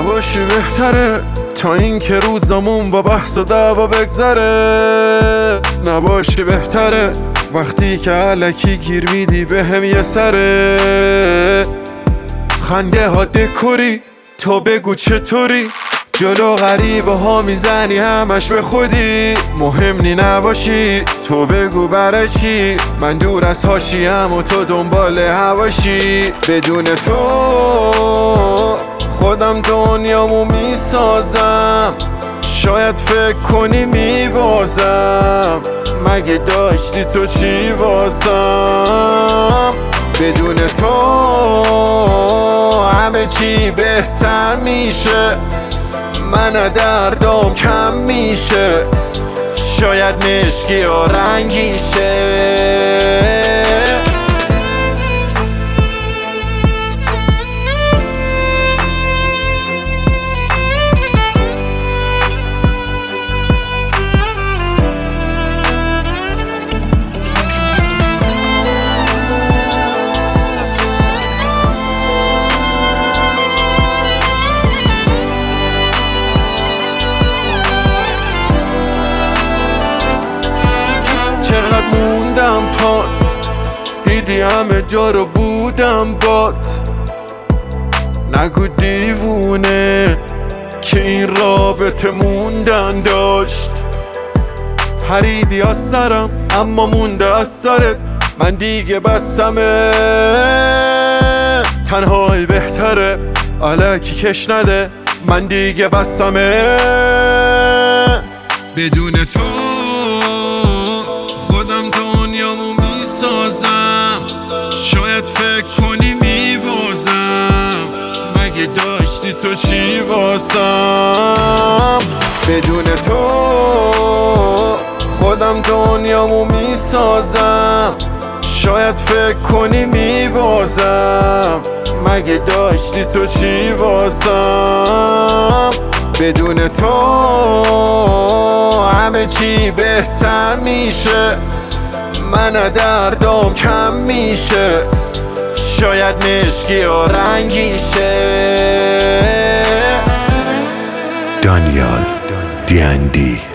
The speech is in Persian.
نباشی بهتره تا این که روزامون با بحث و دعوا بگذره. نباشی بهتره وقتی که علکی گیر میدی به هم یه سره. خنده ها دکوری تو بگو چطوری، جلو غریبه ها میزنی همش به خودی. مهمی نباشی تو بگو برای چی، من دور از حاشیه‌ام و تو دنبال هواشی. بدون تو خودم دنیامو میسازم، شاید فکر کنی میبازم، مگه داشتی تو چی واسم. بدون تو همه چی بهتر میشه، من دردم کم میشه، شاید مشکی و رنگیشه. چقدر موندم پات، دیدی همه جا رو بودم بات. نگو دیوونه که این رابطه موندن داشت. پریدی از سرم اما مونده از سرت، من دیگه بسمه. تنهایی بهتره الکی کش نده، من دیگه بسمه. بدون تو خودم دنیامو میسازم، شاید فکر کنی میبازم، مگه داشتی تو چی واسم. بدون تو خودم دنیامو میسازم، شاید فکر کنی میبازم، مگه داشتی تو چی واسم. بدون تو همه چی بهتر میشه، من دردم کم میشه، شاید مشکی و رنگیشه. دانیال دی ان دی